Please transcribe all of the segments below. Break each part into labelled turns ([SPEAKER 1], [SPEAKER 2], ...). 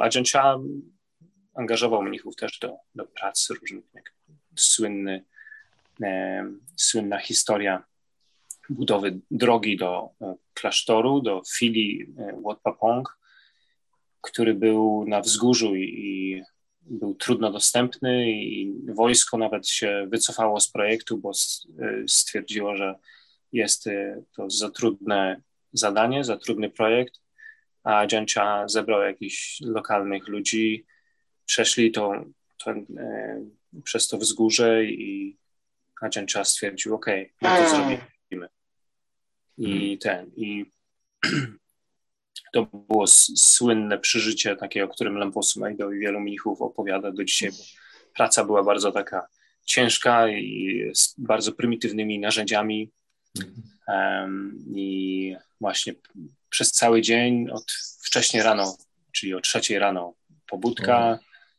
[SPEAKER 1] Ajahn Chah angażował mnichów też do prac różnych, jak słynna historia budowy drogi do klasztoru, do filii Wat Pah Pong, który był na wzgórzu i był trudno dostępny i wojsko nawet się wycofało z projektu, bo stwierdziło, że jest to za trudne zadanie, za trudny projekt, a Ajahn Chah zebrał jakichś lokalnych ludzi, przeszli przez to wzgórze i Ajahn Chah stwierdził, okej, my to zrobimy. I to było słynne przeżycie takie, o którym Lempo Sumedho i wielu mnichów opowiada do dzisiaj, bo praca była bardzo taka ciężka i z bardzo prymitywnymi narzędziami. I właśnie przez cały dzień, od wcześnie rano, czyli o 3 rano pobudka,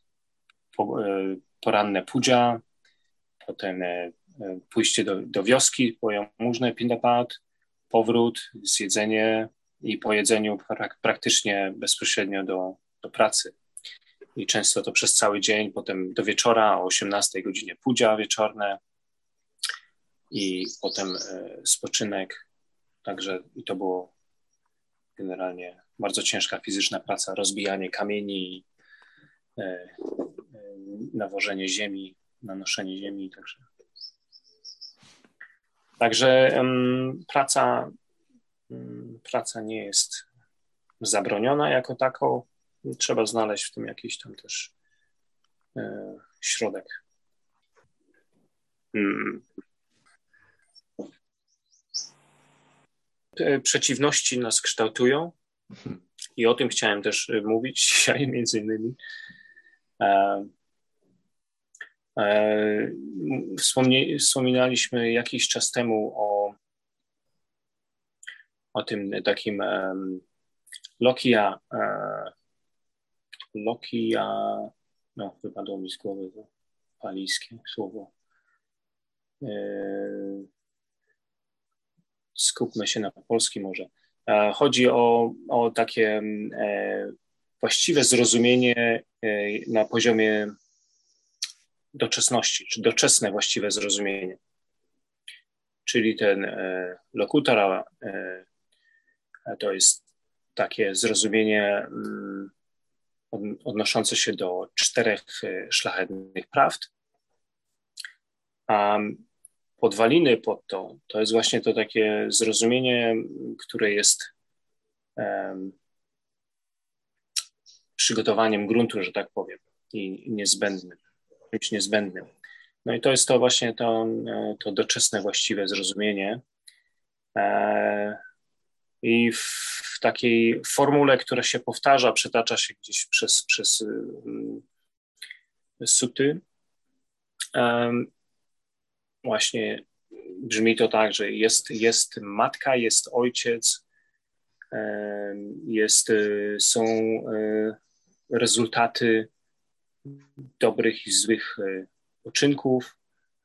[SPEAKER 1] poranne puja, potem pójście do wioski po jałmużnę, pindapat, powrót, zjedzenie i po jedzeniu praktycznie bezpośrednio do pracy. I często to przez cały dzień, potem do wieczora o 18 godzinie puja wieczorne i potem spoczynek. Także i to było generalnie bardzo ciężka fizyczna praca, rozbijanie kamieni, nawożenie ziemi, nanoszenie ziemi. Także praca nie jest zabroniona jako taką. Trzeba znaleźć w tym jakiś tam też środek. Przeciwności nas kształtują i o tym chciałem też mówić dzisiaj między innymi. Wspominaliśmy jakiś czas temu o tym takim Lokia, no wypadło mi z głowy to palijskie słowo. Skupmy się na polskim może. Chodzi o takie właściwe zrozumienie na poziomie doczesności, czy doczesne właściwe zrozumienie. Czyli ten lokutara to jest takie zrozumienie odnoszące się do 4 szlachetnych prawd, a podwaliny pod to jest właśnie to takie zrozumienie, które jest przygotowaniem gruntu, że tak powiem, i czymś niezbędnym. No i to jest to właśnie to doczesne właściwe zrozumienie. I w takiej formule, która się powtarza, przetacza się gdzieś przez suty, właśnie brzmi to tak, że jest matka, jest ojciec, są rezultaty dobrych i złych uczynków,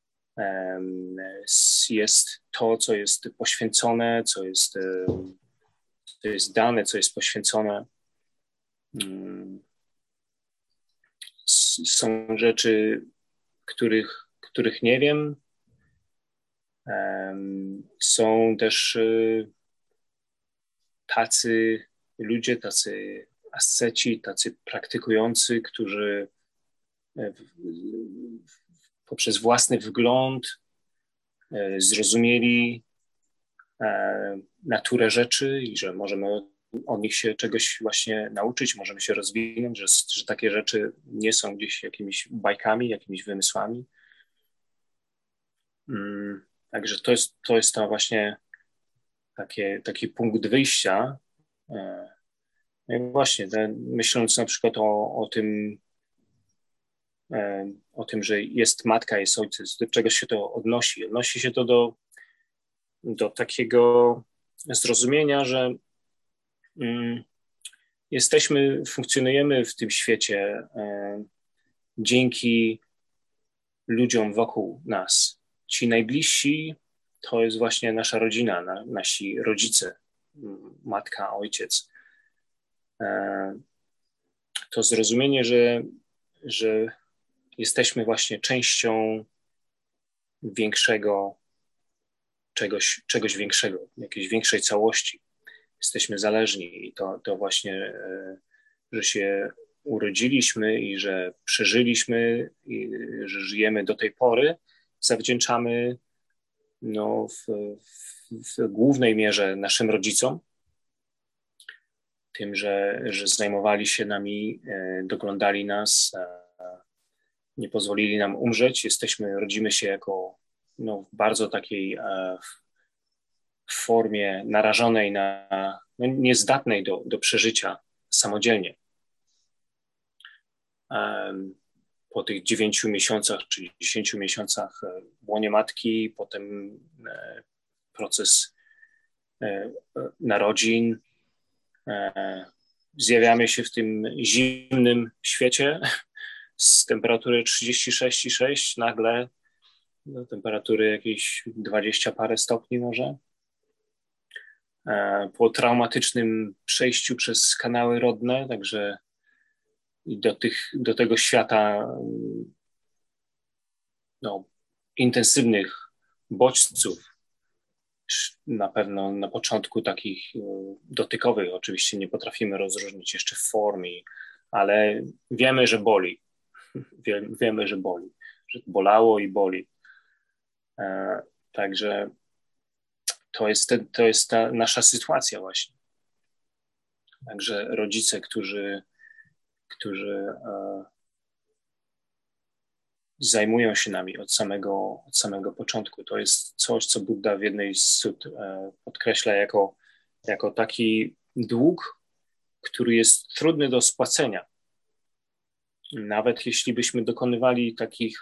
[SPEAKER 1] jest to, co jest poświęcone, co jest dane, co jest poświęcone. Są rzeczy, których nie wiem. Są też tacy ludzie, tacy asceci, tacy praktykujący, którzy poprzez własny wgląd zrozumieli naturę rzeczy i że możemy od nich się czegoś właśnie nauczyć, możemy się rozwinąć, że takie rzeczy nie są gdzieś jakimiś bajkami, jakimiś wymysłami. Także to jest to właśnie taki punkt wyjścia. No i właśnie, myśląc na przykład o tym, że jest matka, jest ojciec, do czego się to odnosi? Odnosi się to do takiego zrozumienia, że funkcjonujemy w tym świecie dzięki ludziom wokół nas. Ci najbliżsi to jest właśnie nasza rodzina, nasi rodzice, matka, ojciec. to zrozumienie, że jesteśmy właśnie częścią większego, czegoś większego, jakiejś większej całości. Jesteśmy zależni i to właśnie, że się urodziliśmy i że przeżyliśmy i że żyjemy do tej pory, zawdzięczamy w głównej mierze naszym rodzicom, tym, że zajmowali się nami, doglądali nas, nie pozwolili nam umrzeć. Rodzimy się jako w bardzo takiej formie narażonej niezdatnej do przeżycia samodzielnie. Po tych 9 miesiącach czy 10 miesiącach w łonie matki, potem proces narodzin, zjawiamy się w tym zimnym świecie z temperatury 36,6 nagle do temperatury jakieś 20 parę stopni może. Po traumatycznym przejściu przez kanały rodne, także do tego świata intensywnych bodźców, na pewno na początku takich dotykowych, oczywiście nie potrafimy rozróżnić jeszcze form, ale wiemy, że boli. Wiemy, że boli, że bolało i boli. Także to jest ta nasza sytuacja właśnie. Także rodzice, którzy zajmują się nami od samego początku. To jest coś, co Buddha w jednej z sut podkreśla jako taki dług, który jest trudny do spłacenia. Nawet jeśli byśmy dokonywali takich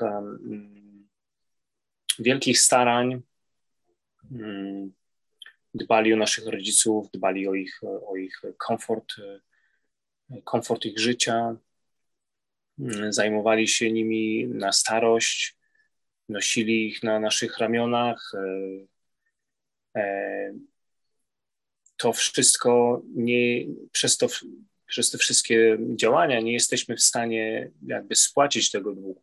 [SPEAKER 1] wielkich starań, dbali o naszych rodziców, dbali o ich komfort ich życia, zajmowali się nimi na starość, nosili ich na naszych ramionach. To wszystko przez te wszystkie działania nie jesteśmy w stanie jakby spłacić tego długu.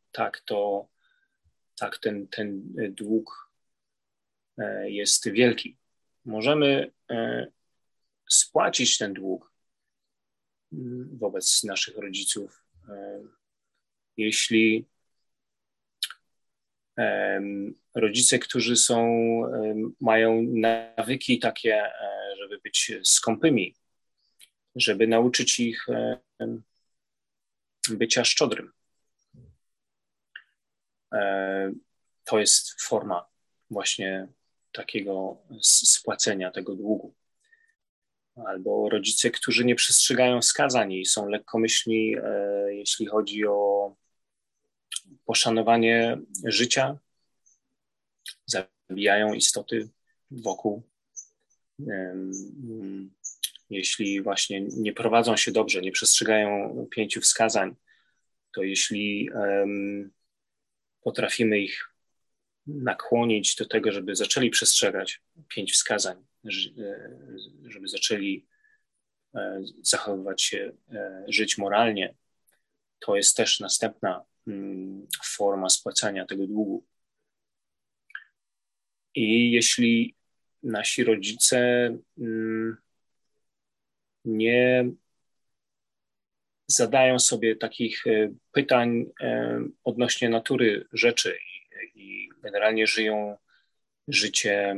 [SPEAKER 1] Ten dług jest wielki. Możemy spłacić ten dług wobec naszych rodziców, jeśli rodzice, którzy mają nawyki takie, żeby być skąpymi, żeby nauczyć ich bycia szczodrym. To jest forma właśnie takiego spłacenia tego długu. Albo rodzice, którzy nie przestrzegają wskazań i są lekkomyślni, jeśli chodzi o poszanowanie życia, zabijają istoty wokół. Jeśli właśnie nie prowadzą się dobrze, nie przestrzegają 5 wskazań, to jeśli potrafimy ich nakłonić do tego, żeby zaczęli przestrzegać 5 wskazań, żeby zaczęli zachowywać się, żyć moralnie, to jest też następna forma spłacania tego długu. I jeśli nasi rodzice nie zadają sobie takich pytań odnośnie natury rzeczy i generalnie żyją życie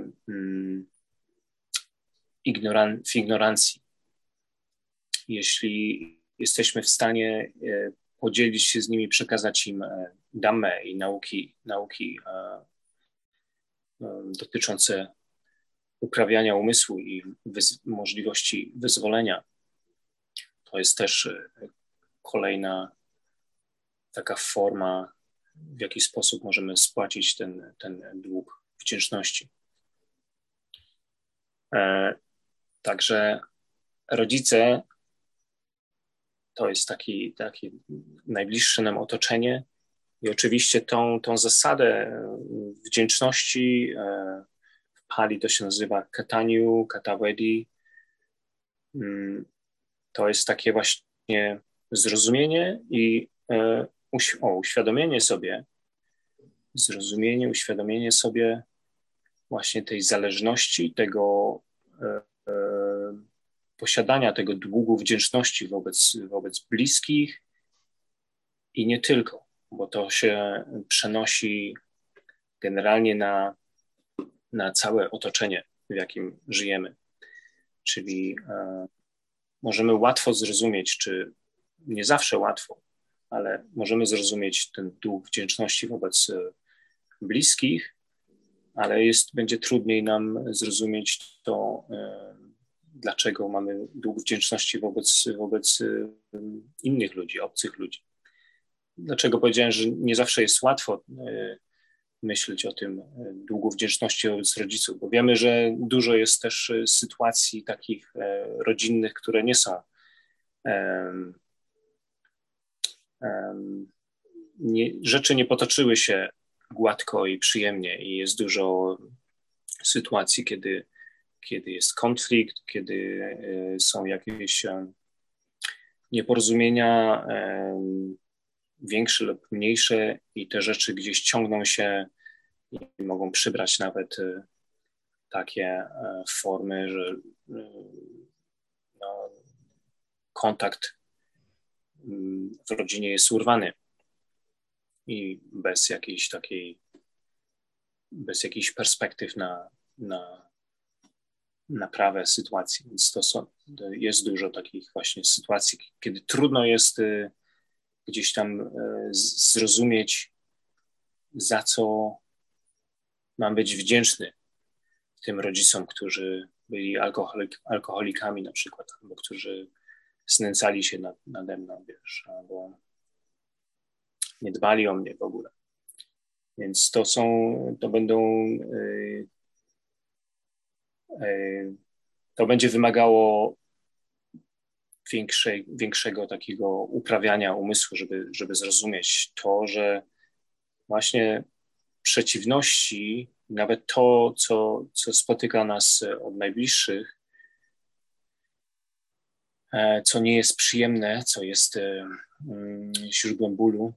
[SPEAKER 1] w ignorancji. Jeśli jesteśmy w stanie podzielić się z nimi, przekazać im dhammę i nauki dotyczące uprawiania umysłu i możliwości wyzwolenia, to jest też kolejna taka forma, w jaki sposób możemy spłacić ten dług wdzięczności. Także rodzice to jest takie najbliższe nam otoczenie i oczywiście tą zasadę wdzięczności w Pali to się nazywa Katanyu, Katavedi. To jest takie właśnie zrozumienie i uświadomienie sobie właśnie tej zależności, tego posiadania tego długu wdzięczności wobec bliskich i nie tylko, bo to się przenosi generalnie na całe otoczenie, w jakim żyjemy. Czyli możemy łatwo zrozumieć, czy nie zawsze łatwo, ale możemy zrozumieć ten dług wdzięczności wobec bliskich, ale będzie trudniej nam zrozumieć to, dlaczego mamy dług wdzięczności wobec innych ludzi, obcych ludzi. Dlaczego powiedziałem, że nie zawsze jest łatwo myśleć o tym długu wdzięczności wobec rodziców, bo wiemy, że dużo jest też sytuacji takich rodzinnych, które nie są rzeczy nie potoczyły się gładko i przyjemnie i jest dużo sytuacji, kiedy jest konflikt, kiedy są jakieś nieporozumienia większe lub mniejsze i te rzeczy gdzieś ciągną się i mogą przybrać nawet takie formy, że kontakt w rodzinie jest urwany i bez jakichś perspektyw na naprawę sytuacji. Więc jest dużo takich właśnie sytuacji, kiedy trudno jest gdzieś tam zrozumieć, za co mam być wdzięczny tym rodzicom, którzy byli alkoholikami na przykład, albo którzy znęcali się nade mną, albo nie dbali o mnie w ogóle. Więc to będzie wymagało większego takiego uprawiania umysłu, żeby zrozumieć to, że właśnie przeciwności, nawet to, co spotyka nas od najbliższych, co nie jest przyjemne, co jest źródłem bólu,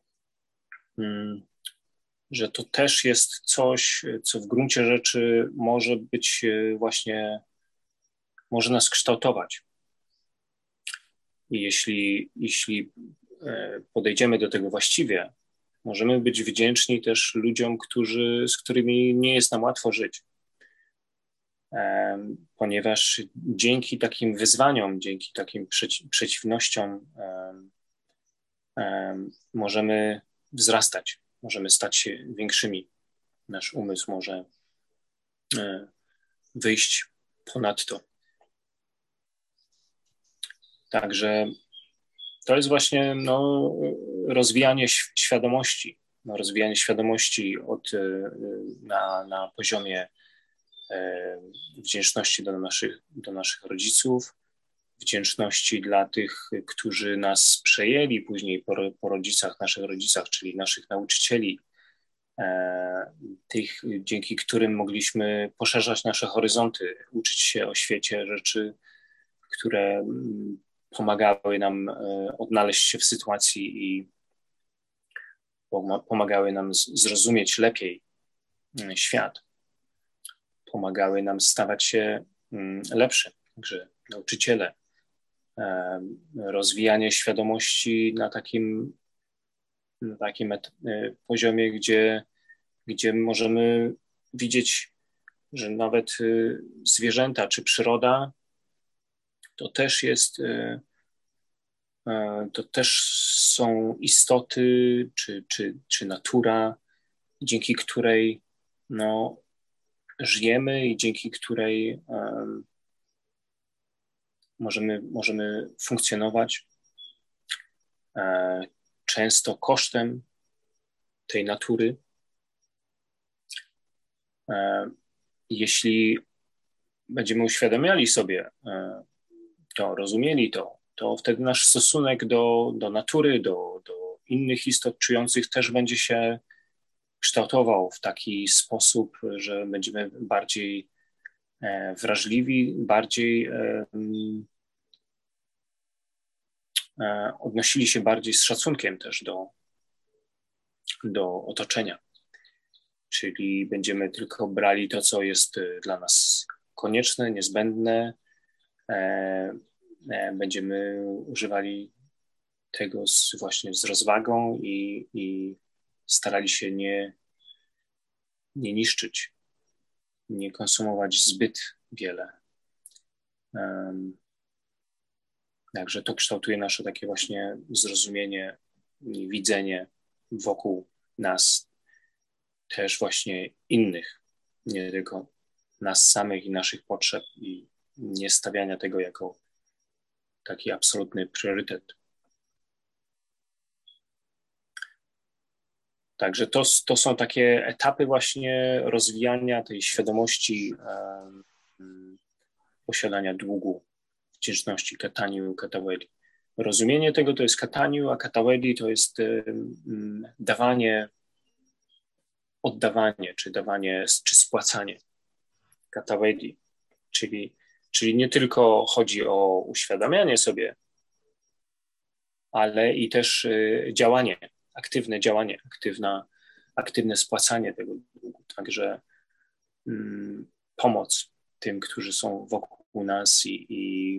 [SPEAKER 1] że to też jest coś, co w gruncie rzeczy może być właśnie, może nas kształtować. I jeśli podejdziemy do tego właściwie, możemy być wdzięczni też ludziom, z którymi nie jest nam łatwo żyć. Ponieważ dzięki takim wyzwaniom, dzięki takim przeciwnościom możemy wzrastać, możemy stać się większymi. Nasz umysł może wyjść ponad to. Także to jest właśnie rozwijanie świadomości. Rozwijanie świadomości na poziomie wdzięczności do naszych rodziców, wdzięczności dla tych, którzy nas przejęli później po rodzicach, naszych rodzicach, czyli naszych nauczycieli, tych, dzięki którym mogliśmy poszerzać nasze horyzonty, uczyć się o świecie rzeczy, które pomagały nam odnaleźć się w sytuacji i pomagały nam zrozumieć lepiej świat. Pomagały nam stawać się lepszy. Także nauczyciele, rozwijanie świadomości na takim poziomie, gdzie możemy widzieć, że nawet zwierzęta czy przyroda to też są istoty czy natura, dzięki której żyjemy i dzięki której możemy funkcjonować, często kosztem tej natury. Jeśli będziemy uświadamiali sobie to, rozumieli to wtedy nasz stosunek do natury, do innych istot czujących też będzie się kształtował w taki sposób, że będziemy bardziej wrażliwi, bardziej odnosili się bardziej z szacunkiem też do otoczenia. Czyli będziemy tylko brali to, co jest dla nas konieczne, niezbędne. Będziemy używali tego właśnie z rozwagą i starali się nie niszczyć, nie konsumować zbyt wiele. Także to kształtuje nasze takie właśnie zrozumienie i widzenie wokół nas też właśnie innych, nie tylko nas samych i naszych potrzeb i nie stawiania tego jako taki absolutny priorytet. Także to są takie etapy właśnie rozwijania tej świadomości posiadania długu, wdzięczności, kataniu, kataweli. Rozumienie tego to jest kataniu, a kataweli to jest dawanie, oddawanie, czy spłacanie. Kataweli, czyli nie tylko chodzi o uświadamianie sobie, ale i też działanie, aktywne działanie, aktywne spłacanie tego długu. Także pomoc tym, którzy są wokół nas i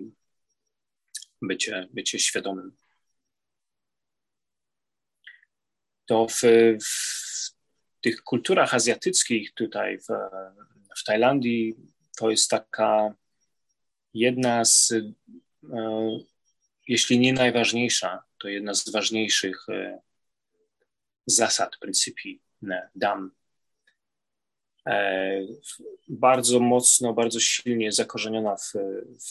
[SPEAKER 1] bycie świadomym. To w tych kulturach azjatyckich tutaj w Tajlandii to jest taka jedna z, jeśli nie najważniejsza, to jedna z ważniejszych zasad, pryncypii, dam. Bardzo mocno, bardzo silnie zakorzeniona w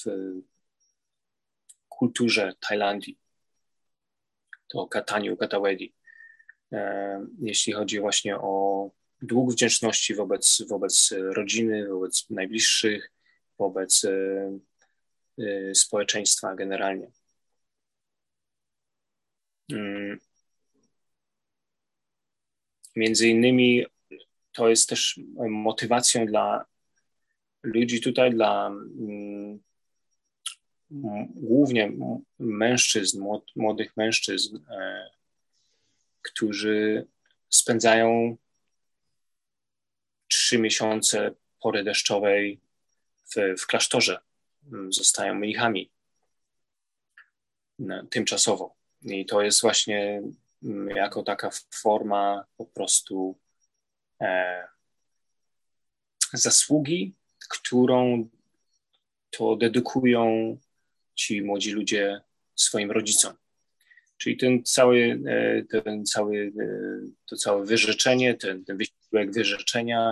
[SPEAKER 1] kulturze Tajlandii. To kataniu, kataweli. Jeśli chodzi właśnie o dług wdzięczności wobec rodziny, wobec najbliższych, wobec społeczeństwa generalnie. Między innymi to jest też motywacją dla ludzi tutaj, dla głównie mężczyzn, młodych mężczyzn, którzy spędzają 3 miesiące pory deszczowej w klasztorze. Zostają mnichami tymczasowo. I to jest właśnie jako taka forma po prostu zasługi, którą to dedykują ci młodzi ludzie swoim rodzicom. Czyli to całe wyrzeczenie, ten wysiłek wyrzeczenia,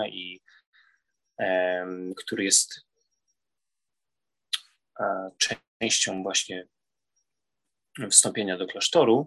[SPEAKER 1] który jest częścią właśnie wstąpienia do klasztoru,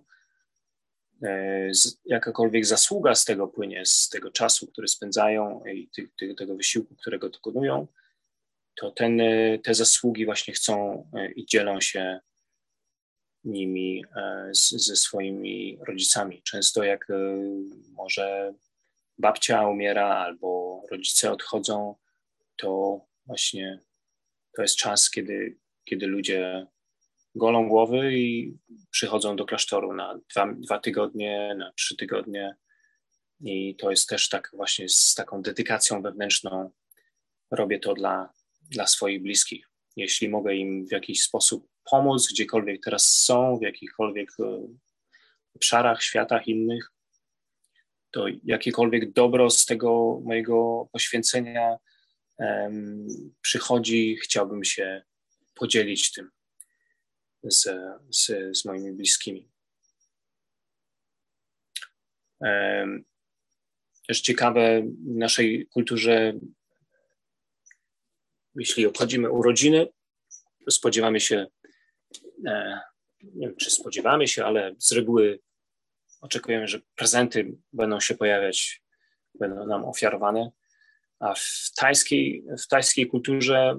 [SPEAKER 1] jakakolwiek zasługa z tego płynie, z tego czasu, który spędzają i tego wysiłku, którego dokonują, to te zasługi właśnie chcą i dzielą się nimi ze swoimi rodzicami. Często jak może babcia umiera albo rodzice odchodzą, to właśnie to jest czas, kiedy ludzie golą głowy i przychodzą do klasztoru na 2 tygodnie, na 3 tygodnie. I to jest też tak właśnie z taką dedykacją wewnętrzną. Robię to dla swoich bliskich. Jeśli mogę im w jakiś sposób pomóc, gdziekolwiek teraz są, w jakichkolwiek obszarach, światach innych, to jakiekolwiek dobro z tego mojego poświęcenia przychodzi, chciałbym się podzielić tym z moimi bliskimi. Też ciekawe w naszej kulturze, jeśli obchodzimy urodziny, to spodziewamy się, nie wiem, czy spodziewamy się, ale z reguły oczekujemy, że prezenty będą się pojawiać, będą nam ofiarowane. A w tajskiej kulturze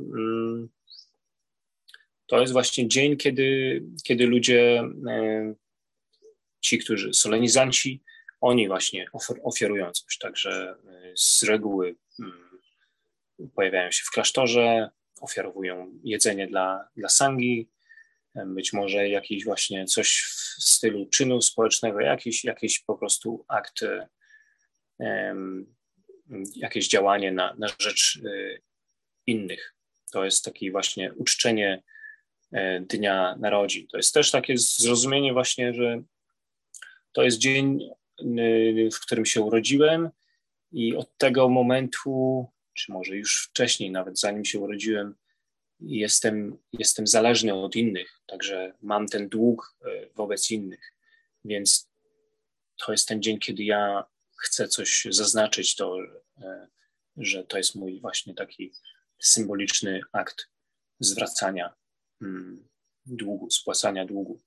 [SPEAKER 1] to jest właśnie dzień, kiedy ludzie, ci, którzy solenizanci, oni właśnie ofiarują coś. Także z reguły pojawiają się w klasztorze, ofiarowują jedzenie dla sangi, być może jakiś właśnie coś w stylu czynu społecznego, jakiś po prostu akt, jakieś działanie na rzecz innych. To jest takie właśnie uczczenie Dnia Narodzin. To jest też takie zrozumienie właśnie, że to jest dzień, w którym się urodziłem i od tego momentu, czy może już wcześniej, nawet zanim się urodziłem, jestem zależny od innych, także mam ten dług wobec innych. Więc to jest ten dzień, kiedy ja chcę coś zaznaczyć, że to jest mój właśnie taki symboliczny akt zwracania długu, spłacania długu.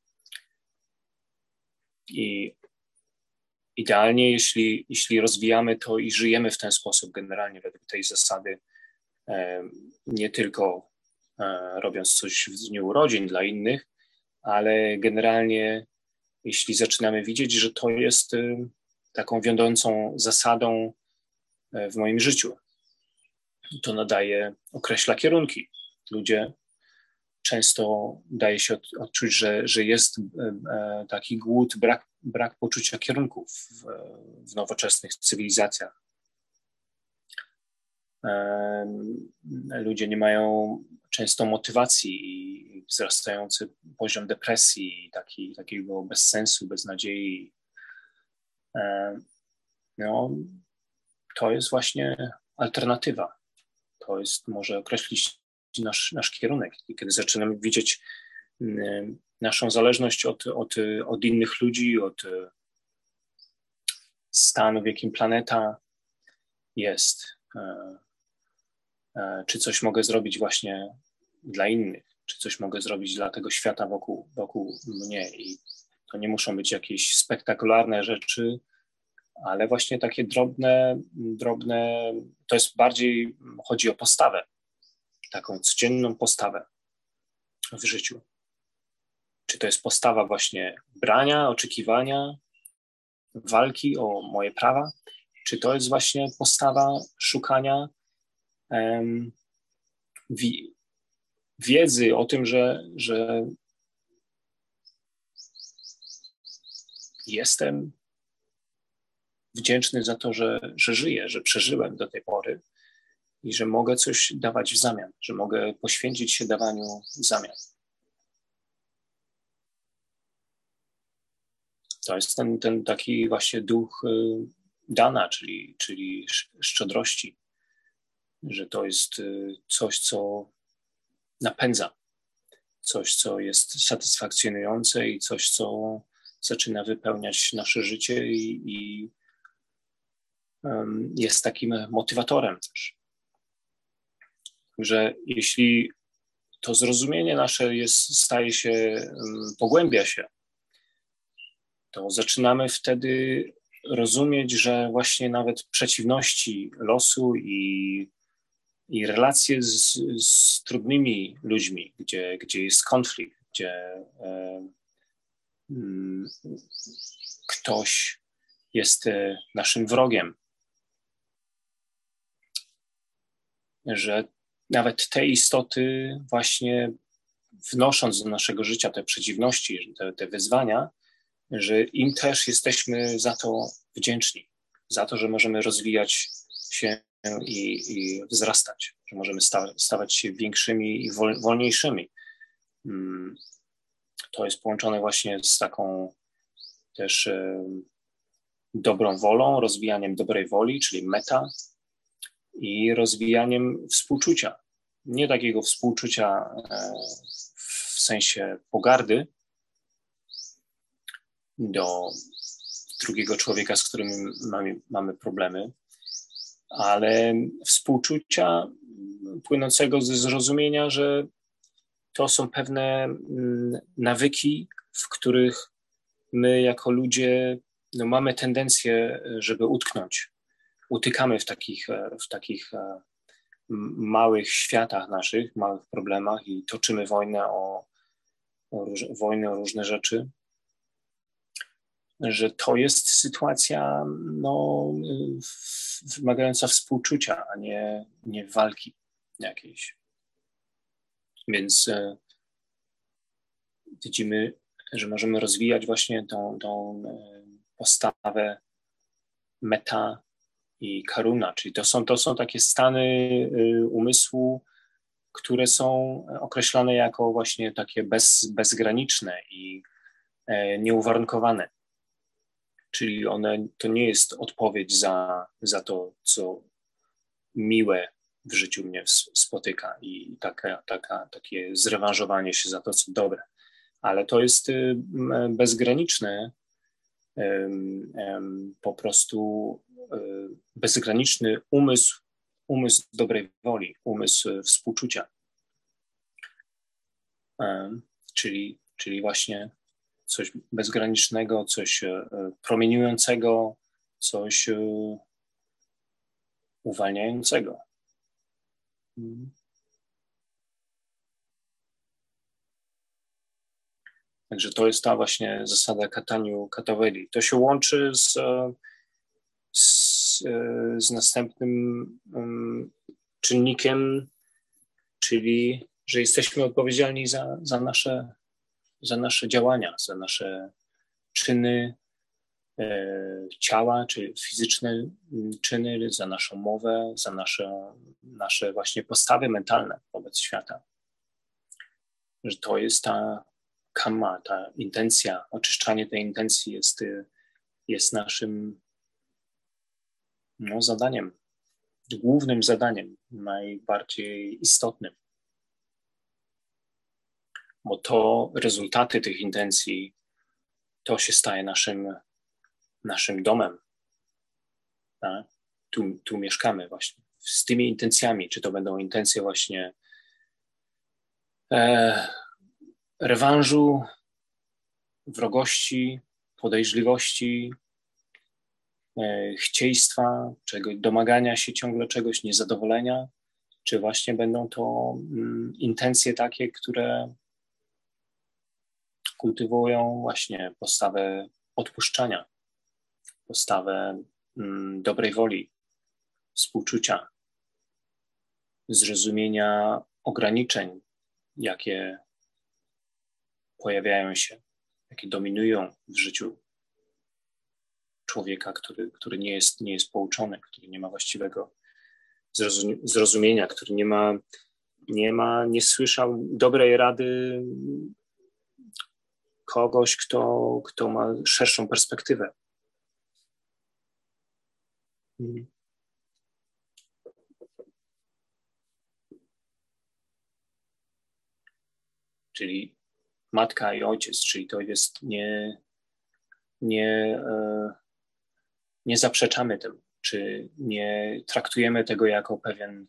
[SPEAKER 1] I idealnie, jeśli rozwijamy to i żyjemy w ten sposób generalnie według tej zasady, nie tylko robiąc coś w dniu urodzin dla innych, ale generalnie jeśli zaczynamy widzieć, że to jest taką wiodącą zasadą w moim życiu, to określa kierunki. Ludzie często daje się odczuć, że jest taki głód, brak poczucia kierunków w nowoczesnych cywilizacjach. Ludzie nie mają często motywacji i wzrastający poziom depresji, takiego bezsensu, beznadziei. No, to jest właśnie alternatywa. To może określić nasz kierunek. I kiedy zaczynamy widzieć naszą zależność od innych ludzi, od stanu, w jakim planeta jest, czy coś mogę zrobić właśnie dla innych, czy coś mogę zrobić dla tego świata wokół mnie. I to nie muszą być jakieś spektakularne rzeczy, ale właśnie takie drobne, to jest bardziej, chodzi o postawę, taką codzienną postawę w życiu. Czy to jest postawa właśnie brania, oczekiwania, walki o moje prawa, czy to jest właśnie postawa szukania wiedzy o tym, że jestem wdzięczny za to, że żyję, że przeżyłem do tej pory i że mogę coś dawać w zamian, że mogę poświęcić się dawaniu w zamian. To jest ten taki właśnie duch dana, czyli szczodrości, że to jest coś, co napędza, coś, co jest satysfakcjonujące i coś, co zaczyna wypełniać nasze życie i jest takim motywatorem też. Że jeśli to zrozumienie nasze pogłębia się, to zaczynamy wtedy rozumieć, że właśnie nawet przeciwności losu i relacje z trudnymi ludźmi, gdzie jest konflikt, gdzie ktoś jest naszym wrogiem, że nawet te istoty właśnie wnosząc do naszego życia te przeciwności, te wyzwania, że im też jesteśmy za to wdzięczni, za to, że możemy rozwijać się i wzrastać, że możemy stawać się większymi i wolniejszymi. To jest połączone właśnie z taką też dobrą wolą, rozwijaniem dobrej woli, czyli meta, i rozwijaniem współczucia. Nie takiego współczucia w sensie pogardy do drugiego człowieka, z którym mamy problemy, ale współczucia płynącego ze zrozumienia, że to są pewne nawyki, w których my jako ludzie mamy tendencję, żeby utknąć. Utykamy w takich małych światach naszych, małych problemach i toczymy wojnę o różne rzeczy, że to jest sytuacja wymagająca współczucia, a nie walki jakiejś. Więc widzimy, że możemy rozwijać właśnie tą postawę metta i karuna, czyli to są takie stany umysłu, które są określane jako właśnie takie bezgraniczne i nieuwarunkowane. Czyli to nie jest odpowiedź za to, co miłe w życiu mnie spotyka i takie zrewanżowanie się za to, co dobre. Ale to jest bezgraniczny, po prostu bezgraniczny umysł dobrej woli, umysł współczucia. Czyli właśnie coś bezgranicznego, coś promieniującego, coś uwalniającego. Także to jest ta właśnie zasada kataniu kataweli. To się łączy z następnym czynnikiem, czyli że jesteśmy odpowiedzialni za nasze działania, za nasze czyny ciała, czy fizyczne czyny, za naszą mowę, za nasze właśnie postawy mentalne wobec świata. Że to jest ta kamma, ta intencja, oczyszczanie tej intencji jest naszym zadaniem, głównym zadaniem, najbardziej istotnym. Bo to rezultaty tych intencji, to się staje naszym domem. Tak? Tu mieszkamy właśnie z tymi intencjami, czy to będą intencje właśnie rewanżu, wrogości, podejrzliwości, chcieństwa, domagania się ciągle czegoś, niezadowolenia, czy właśnie będą to intencje takie, które kultywują właśnie postawę odpuszczania, postawę dobrej woli, współczucia, zrozumienia ograniczeń, jakie pojawiają się, jakie dominują w życiu człowieka, który nie jest pouczony, który nie ma właściwego zrozumienia, który nie słyszał dobrej rady kogoś, kto ma szerszą perspektywę. Czyli matka i ojciec, czyli to jest nie zaprzeczamy temu, czy nie traktujemy tego jako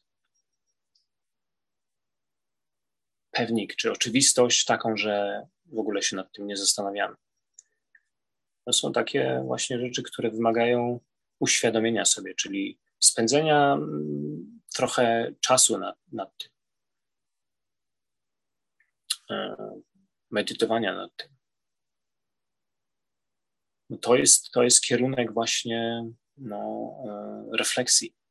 [SPEAKER 1] pewnik, czy oczywistość taką, że w ogóle się nad tym nie zastanawiamy. To są takie właśnie rzeczy, które wymagają uświadomienia sobie, czyli spędzenia trochę czasu nad tym, medytowania nad tym. To jest kierunek właśnie refleksji.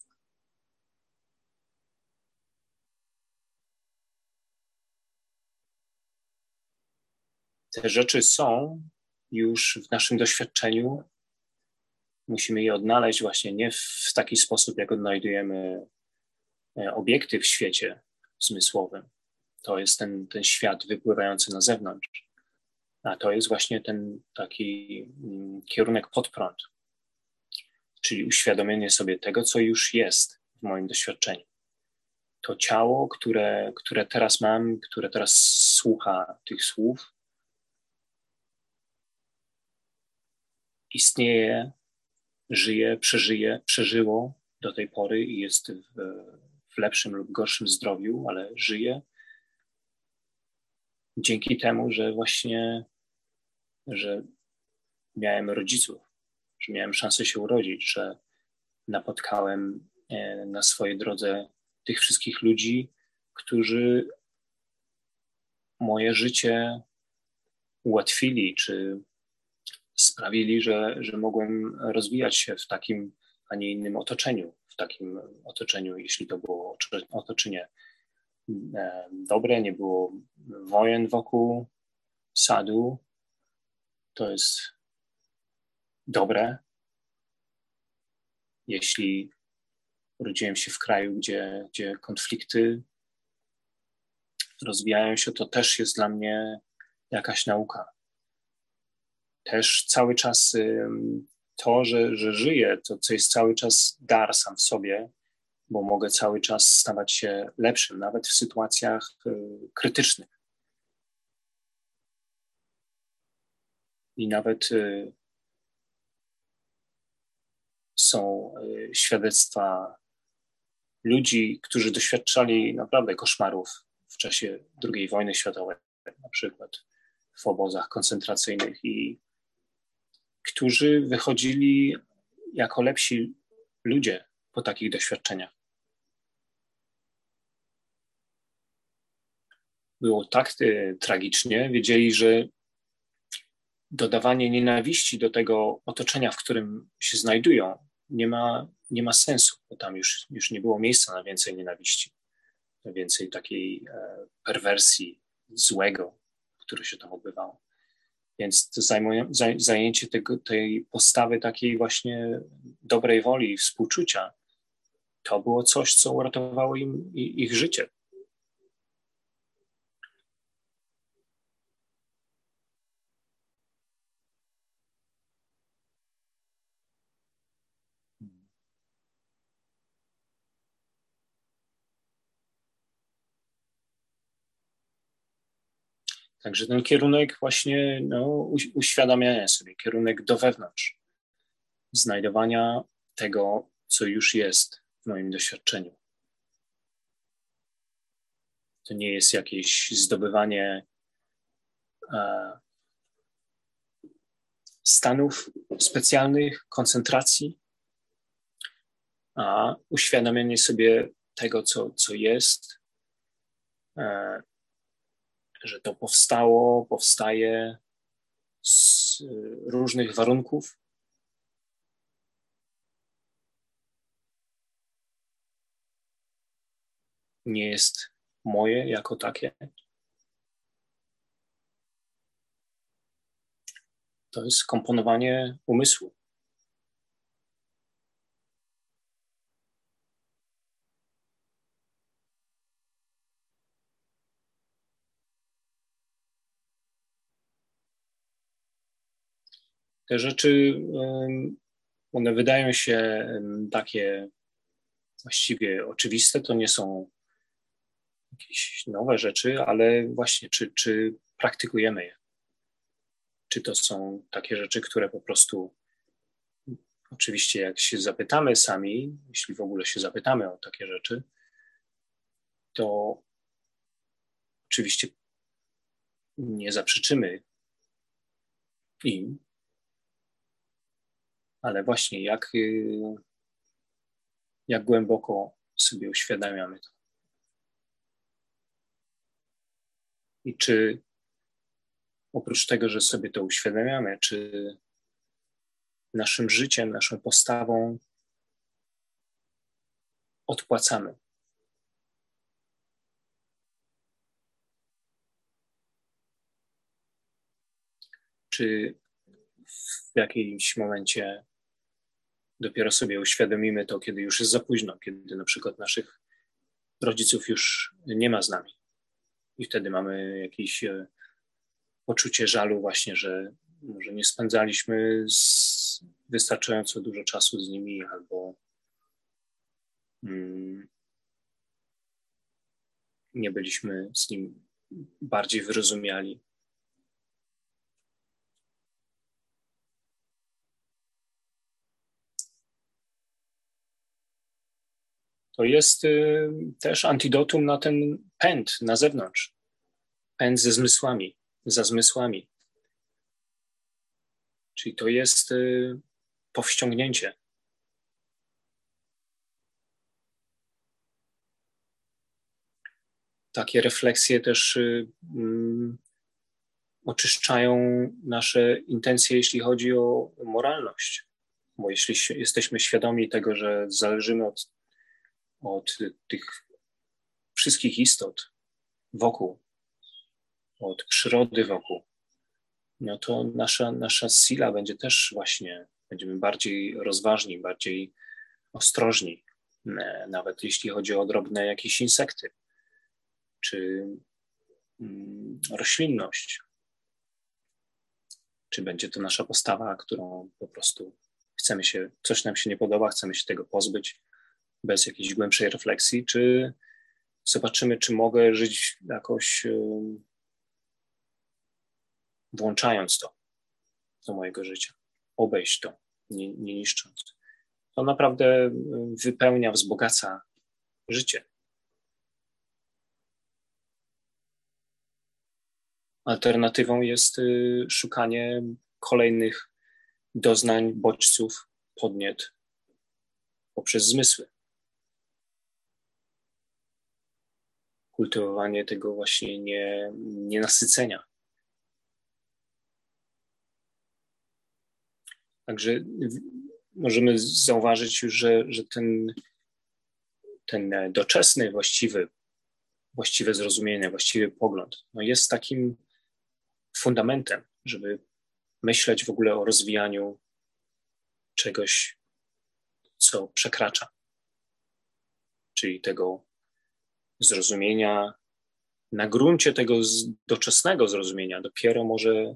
[SPEAKER 1] Te rzeczy są już w naszym doświadczeniu. Musimy je odnaleźć właśnie nie w taki sposób, jak odnajdujemy obiekty w świecie zmysłowym. To jest ten świat wypływający na zewnątrz. A to jest właśnie ten taki kierunek pod prąd, czyli uświadomienie sobie tego, co już jest w moim doświadczeniu. To ciało, które teraz mam, które teraz słucha tych słów, istnieje, żyje, przeżyło do tej pory i jest w lepszym lub gorszym zdrowiu, ale żyje dzięki temu, że miałem rodziców, że miałem szansę się urodzić, że napotkałem na swojej drodze tych wszystkich ludzi, którzy moje życie ułatwili, czy sprawili, że mogłem rozwijać się w takim, a nie innym otoczeniu. W takim otoczeniu, jeśli to było otoczenie dobre, nie było wojen wokół, sadu, to jest dobre. Jeśli urodziłem się w kraju, gdzie konflikty rozwijają się, to też jest dla mnie jakaś nauka. Też cały czas to, że żyję, to jest cały czas dar sam w sobie, bo mogę cały czas stawać się lepszym, nawet w sytuacjach krytycznych. I nawet są świadectwa ludzi, którzy doświadczali naprawdę koszmarów w czasie II wojny światowej, na przykład w obozach koncentracyjnych, i którzy wychodzili jako lepsi ludzie po takich doświadczeniach. Było tak tragicznie, wiedzieli, że dodawanie nienawiści do tego otoczenia, w którym się znajdują, nie ma sensu, bo tam już nie było miejsca na więcej nienawiści, na więcej takiej perwersji złego, które się tam odbywało. Więc to zajęcie tej postawy takiej właśnie dobrej woli i współczucia, to było coś, co uratowało im ich życie. Także ten kierunek właśnie uświadamiania sobie, kierunek do wewnątrz, znajdowania tego, co już jest w moim doświadczeniu. To nie jest jakieś zdobywanie stanów specjalnych, koncentracji, a uświadamianie sobie tego, co jest, że to powstaje z różnych warunków. Nie jest moje jako takie. To jest komponowanie umysłu. Te rzeczy, one wydają się takie właściwie oczywiste, to nie są jakieś nowe rzeczy, ale właśnie czy praktykujemy je? Czy to są takie rzeczy, które po prostu, oczywiście jak się zapytamy sami, jeśli w ogóle się zapytamy o takie rzeczy, to oczywiście nie zaprzeczymy im, ale właśnie jak głęboko sobie uświadamiamy to. I czy oprócz tego, że sobie to uświadamiamy, czy naszym życiem, naszą postawą odpłacamy. Czy w jakimś momencie dopiero sobie uświadomimy to, kiedy już jest za późno, kiedy na przykład naszych rodziców już nie ma z nami. I wtedy mamy jakieś poczucie żalu właśnie, że może nie spędzaliśmy wystarczająco dużo czasu z nimi, albo nie byliśmy z nim bardziej wyrozumiali. To jest też antidotum na ten pęd na zewnątrz. Pęd ze zmysłami, za zmysłami. Czyli to jest powściągnięcie. Takie refleksje też oczyszczają nasze intencje, jeśli chodzi o moralność. Bo jeśli jesteśmy świadomi tego, że zależymy od tych wszystkich istot wokół, od przyrody wokół, no to nasza sila będzie też właśnie, będziemy bardziej rozważni, bardziej ostrożni, nawet jeśli chodzi o drobne jakieś insekty, czy roślinność. Czy będzie to nasza postawa, którą po prostu coś nam się nie podoba, chcemy się tego pozbyć bez jakiejś głębszej refleksji, czy zobaczymy, czy mogę żyć jakoś włączając to do mojego życia, obejść to, nie niszcząc. To naprawdę wypełnia, wzbogaca życie. Alternatywą jest szukanie kolejnych doznań, bodźców, podniet poprzez zmysły. Kultywowanie tego właśnie nienasycenia. Także możemy zauważyć już, że ten doczesny, właściwe zrozumienie, właściwy pogląd jest takim fundamentem, żeby myśleć w ogóle o rozwijaniu czegoś, co przekracza. Czyli tego zrozumienia, na gruncie tego doczesnego zrozumienia dopiero może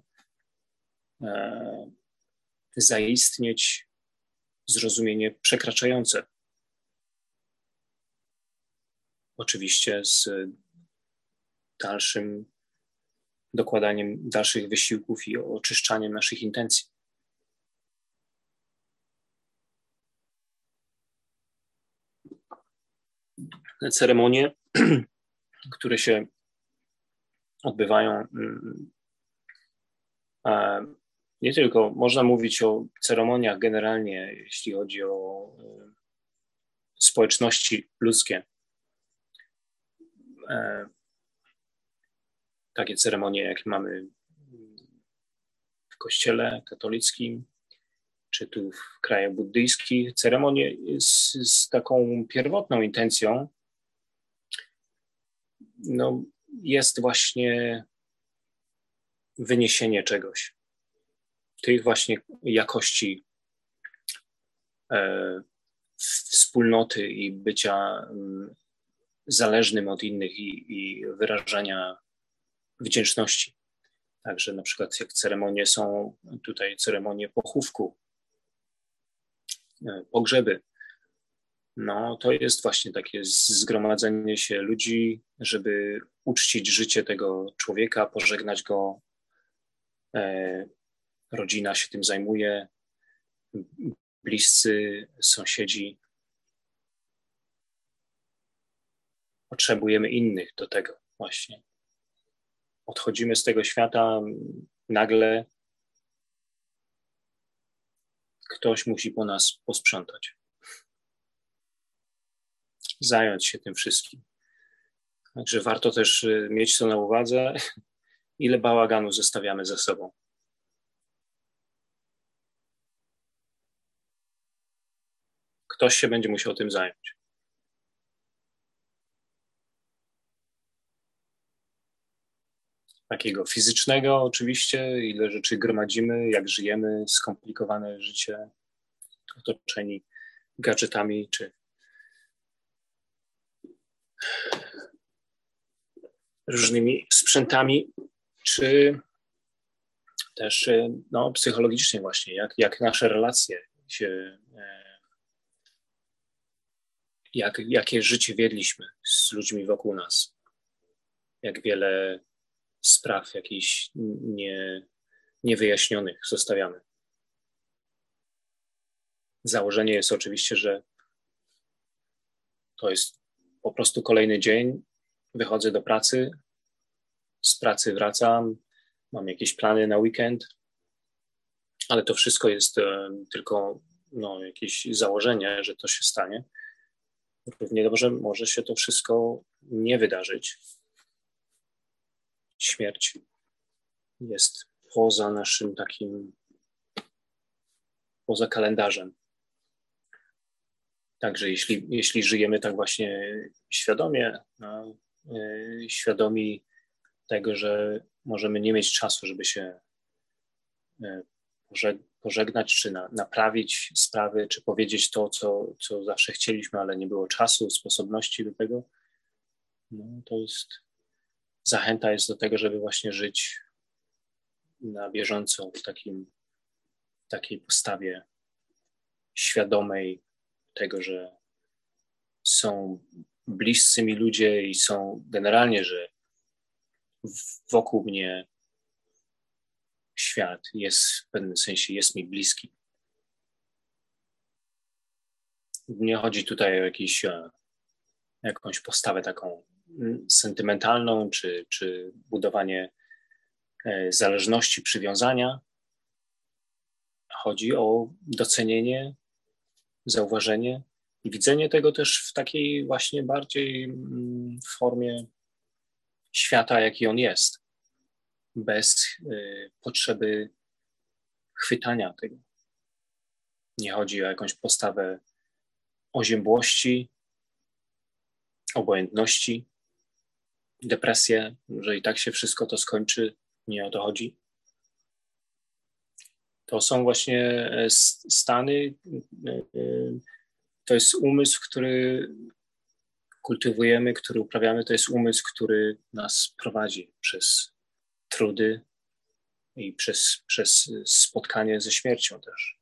[SPEAKER 1] zaistnieć zrozumienie przekraczające. Oczywiście z dalszym dokładaniem dalszych wysiłków i oczyszczaniem naszych intencji. Ceremonie, które się odbywają, nie tylko można mówić o ceremoniach generalnie, jeśli chodzi o społeczności ludzkie. Takie ceremonie, jakie mamy w kościele katolickim, czy tu w krajach buddyjskich. Ceremonie z taką pierwotną intencją jest właśnie wyniesienie czegoś. Tych właśnie jakości wspólnoty i bycia zależnym od innych i wyrażania wdzięczności. Także na przykład jak ceremonie są tutaj ceremonie pochówku, pogrzeby, to jest właśnie takie zgromadzenie się ludzi, żeby uczcić życie tego człowieka, pożegnać go. Rodzina się tym zajmuje, bliscy, sąsiedzi. Potrzebujemy innych do tego właśnie. Odchodzimy z tego świata, nagle ktoś musi po nas posprzątać. Zająć się tym wszystkim. Także warto też mieć to na uwadze, ile bałaganu zostawiamy za sobą. Ktoś się będzie musiał tym zająć. Takiego fizycznego oczywiście, ile rzeczy gromadzimy, jak żyjemy, skomplikowane życie, otoczeni gadżetami czy różnymi sprzętami, czy też psychologicznie właśnie, jak nasze relacje się, jakie życie wiedliśmy z ludźmi wokół nas, jak wiele spraw jakichś niewyjaśnionych zostawiamy. Założenie jest oczywiście, że to jest po prostu kolejny dzień, wychodzę do pracy, z pracy wracam, mam jakieś plany na weekend, ale to wszystko jest tylko jakieś założenie, że to się stanie. Równie dobrze może się to wszystko nie wydarzyć. Śmierć jest poza naszym poza kalendarzem. Także jeśli żyjemy tak właśnie świadomie, świadomi tego, że możemy nie mieć czasu, żeby się pożegnać, czy naprawić sprawy, czy powiedzieć to, co zawsze chcieliśmy, ale nie było czasu, sposobności do tego. No, to jest zachęta jest do tego, żeby właśnie żyć na bieżąco w takiej postawie świadomej tego, że są bliscy mi ludzie i są generalnie, że wokół mnie świat jest w pewnym sensie jest mi bliski. Nie chodzi tutaj o jakąś postawę taką sentymentalną, czy budowanie zależności, przywiązania. Chodzi o docenienie, zauważenie i widzenie tego też w takiej właśnie bardziej formie świata, jaki on jest, bez potrzeby chwytania tego. Nie chodzi o jakąś postawę oziębłości, obojętności, depresję, że i tak się wszystko to skończy, nie o to chodzi. To są właśnie stany, to jest umysł, który kultywujemy, który uprawiamy, to jest umysł, który nas prowadzi przez trudy i przez spotkanie ze śmiercią też.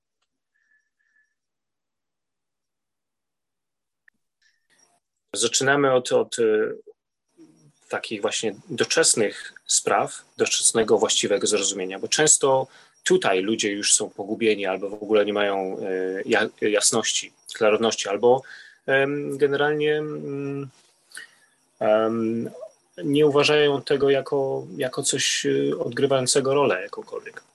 [SPEAKER 1] Zaczynamy od takich właśnie doczesnych spraw, doczesnego właściwego zrozumienia, bo często tutaj ludzie już są pogubieni albo w ogóle nie mają jasności, klarowności, albo generalnie nie uważają tego jako coś odgrywającego rolę jakąkolwiek.